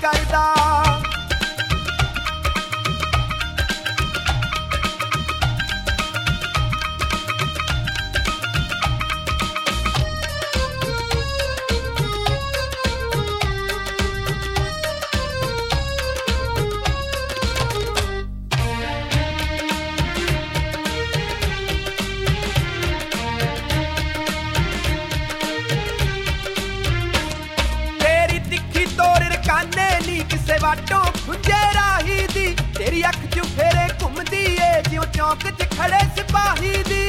करदा। किसे वाटों खुंजे राही दी, तेरी अख चू फेरे घुमदी ए जिउं चौक च खड़े सिपाही दी।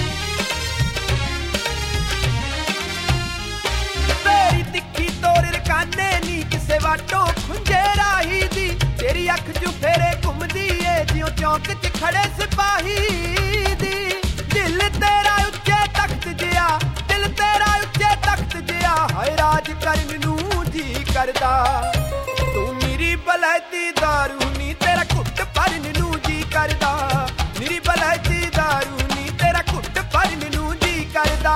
तेरी तिखी तोर रकाने नी किसे वाटों खुंजे राही दी, तेरी अख चू फेरे घुमदी ए जिउं चौक च खड़े सिपाही दी। दिल तेरा उच्चे तख्त जिया, दिल तेरा उच्चे तख्त जिया, हाय राज करन नूं जी करदा। बलैती दारू नी तेरा घुट भरन नूं जी करदा, मेरी बलैती दारू नी तेरा घुट भरन नूं जी करदा।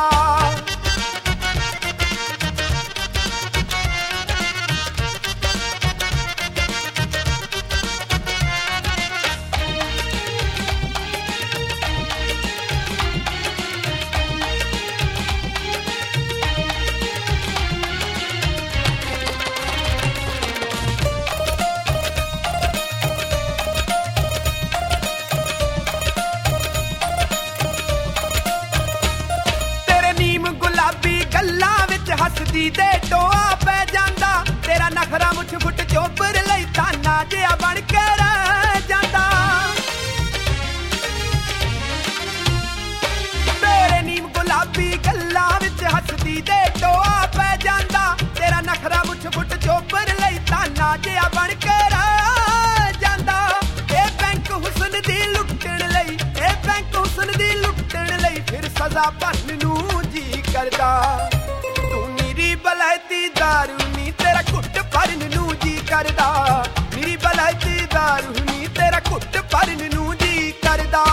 हसदी दे टोआ पै जांदा, तेरा नखरा मुठ फुट चोपर लई ताना जिहा बन के रह जांदा। तेरे नीम गुलाबी गल्लां विच हसदी दे टोआ पै जांदा, तेरा नखरा मुठ फुट चोपर लई ताना जिहा बन के रह जांदा। ए बैंक हुस्न दी लुटण लई, ए बैंक हुस्न दी लुटण लई, फिर सजा भरन नूं जी करदा। बलैती दारू नी तेरा घुट भरन नूं जी करदा, मेरी बलैती दारू नी तेरा घुट भरन नूं जी करदा।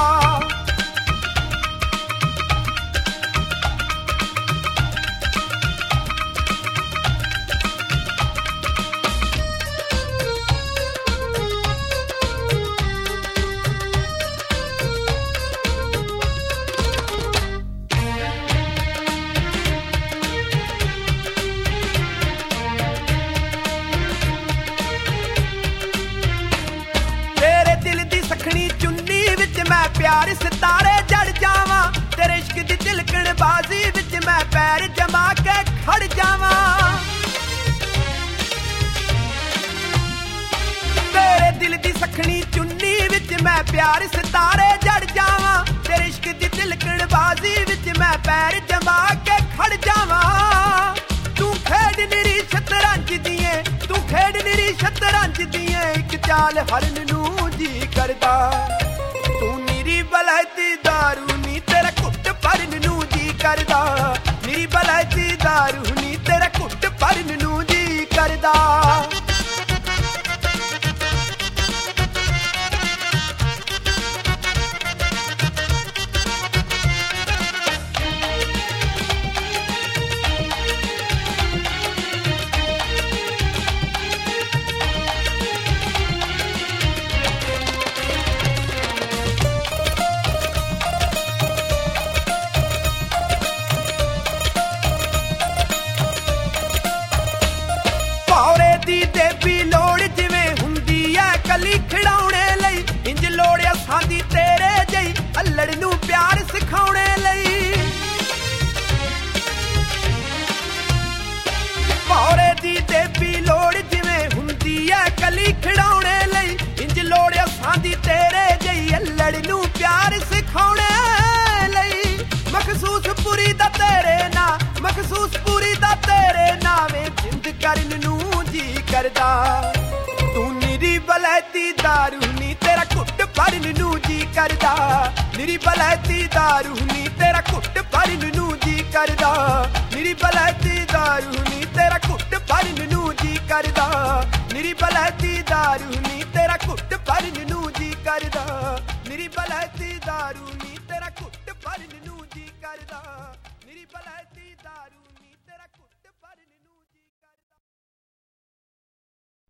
मैं प्यार सितारे जड़ जावां, तेरे इश्क दी तिलकण बाजी विच मैं पैर जमा के खड़ जावां। तेरे दिल दी सखणी चुन्नी विच मैं प्यार सितारे जड़ जावां, तेरे इश्क दी तिलकण बाजी विच मैं पैर जमा के खड़ जावां। तू खेड निरी शतरंज दिए, तू खेड निरी शतरंज दिए, एक चाल हरन नूं जी करदा। बलैती दारू नी तेरा घुट भरन नूं जी करदा, मेरी बलैती दारू नी तेरा घुट भरन नूं जी करदा। देवी लोड़ जिवें हुंदी ऐ कली खिड़ाउणे लई, इंज लोड़िया सादी तेरे जई अल्लड़ नूं प्यार सिखाउणे लई। भौरे दी देवी लोड़ जिवें हुंदी ऐ कली खिड़ाउणे लई, इंज लोड़िया सादी तेरे जई अल्लड़ नूं प्यार सिखाउणे लई। मखसूस पूरी दा तेरे ना, मखसूस पूरी दा तेरे नावे जिंद करन नूं जी करदा। तू निरी बलैती दारू नी तेरा घुट भरन नूं जी करदा, निरी बलैती दारू नी तेरा घुट भरन नूं जी करदा, निरी बलैती दारू नी तेरा घुट भरन नूं जी करदा, निरी बलैती दारू नी तेरा घुट भरन नूं जी करदा, निरी बलैती दारू नी तेरा घुट भरन नूं जी करदा, निरी बलैती दारू।